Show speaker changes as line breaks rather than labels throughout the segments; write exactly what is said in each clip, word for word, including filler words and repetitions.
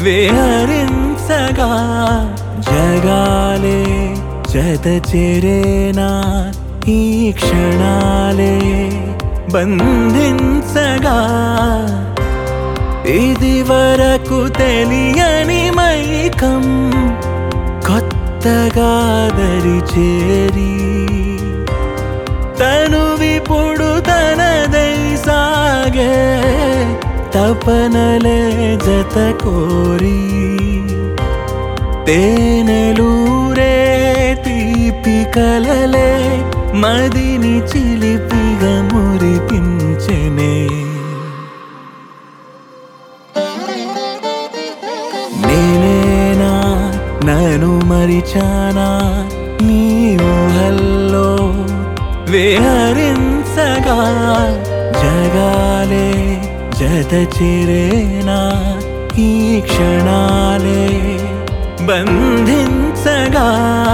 విహరించగా జగాలే జత చేరేనా ఈ క్షణాలే బంధించగా ఇది వరకు తెలియని మైకం కొత్తగా దరి చేరి తను విపుడు తనదై సాగే తపనలే జత కోరి తేనెలూరే తీపి కలలే మదిని చిలిపిగా మురిపించెనే నేనేనా నన్ను మరిచానా నీ ఊహల్లో విహరించగా జగాలే జత చేరేనా ఈ క్షణాలే బంధించగా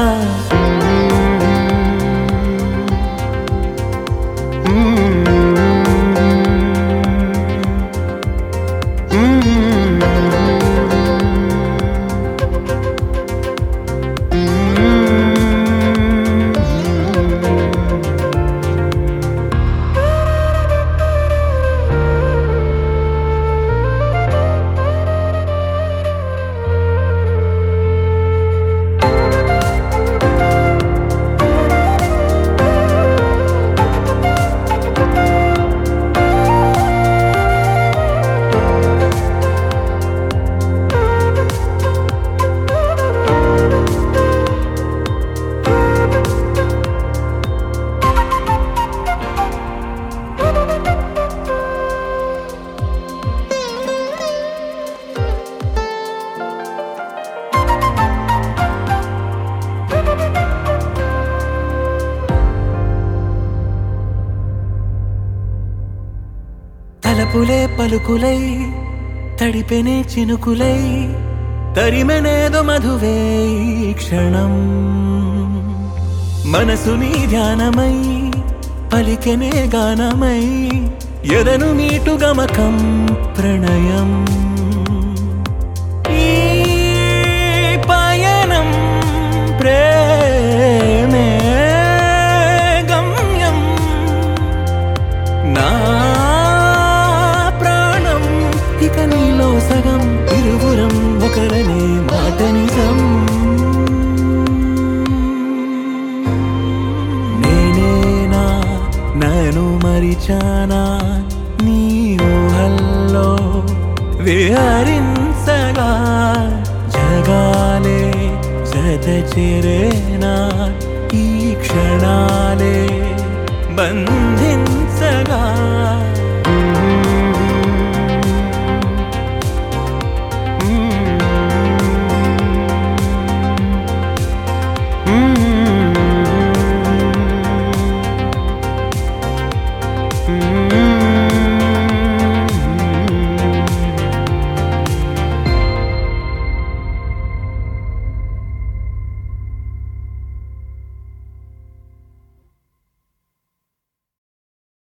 తలపులే పలుకులై తడిపెనే చినుకులై తరిమెనేదో మధువే ఈ క్షణం మనసుని ధ్యానమై పలికెనే గానమై ఎదను మీటు గమకం ప్రణయం ఈ పయనం ప్రేమే గమ్యం నా ఇక నీలో సగం ఇరువురం ఒకరనే మాట నిజం నేనేనా నన్ను మరిచానా నీ ఊహల్లో విహరించగా జగాలే జత చేరేనా ఈ క్షణాలే బంధించగా